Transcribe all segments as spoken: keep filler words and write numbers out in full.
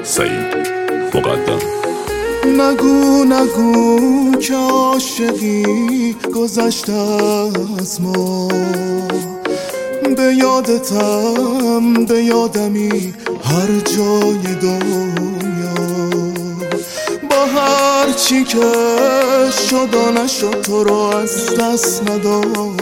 سعید مقدم. نگو نگو که عاشقی گذشته از ما، به یادتم به یادمی هر جای دنیا، با هر چی که شد و نشد تو رو از دست ندادم،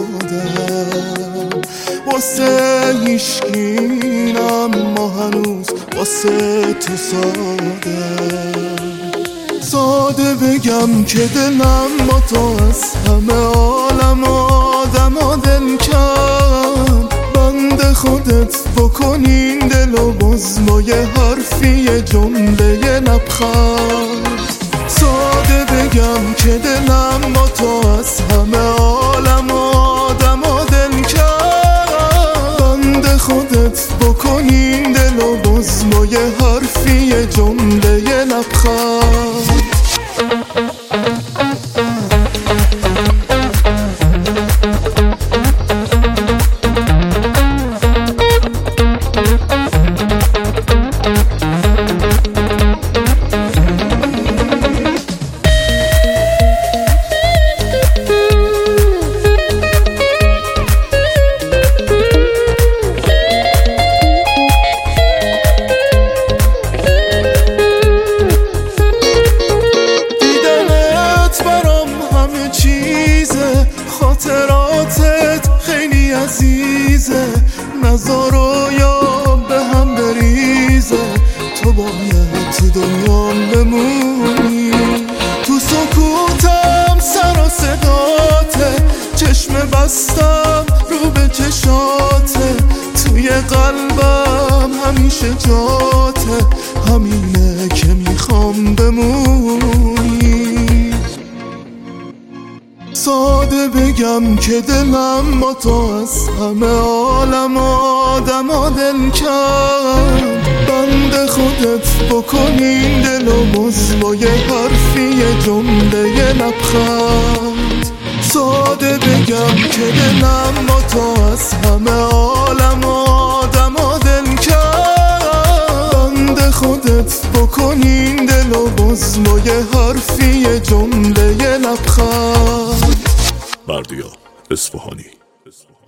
واسه هیشکی اما هنوز واسه تو ساده ساده بگم که دلم با تو از همه عالم آدم و دل کرد، بند خودت بکنین دل و باز با یه حرفی یه جمله یه لبخند، ساده بگم که دلم با تو از همه عالم آدم و دل کرد، بند خودت بکنین دل و باز با یه حرفی یه جمله یه لبخند. خاطراتت خیلی عزیزه، نذار و یا به هم بریزه، تو باید تو دنیا بمونی، تو سکوتم سر و صداته، چشم بستم رو به چشاته، توی قلبم همیشه جاته، همینه که میخوام بمونی، ساده بگم که دلم با تو از همه عالم آدم و دل کرد، بند خودت بکنین دل و باز با یه حرفی یه جمله یه لبخند، ساده بگم که دلم با تو از همه عالم آدم و دل کرد، بند خودت بکنین دل و باز با یه حرفی یه جمله یه لبخند. بردیا اصفهانی.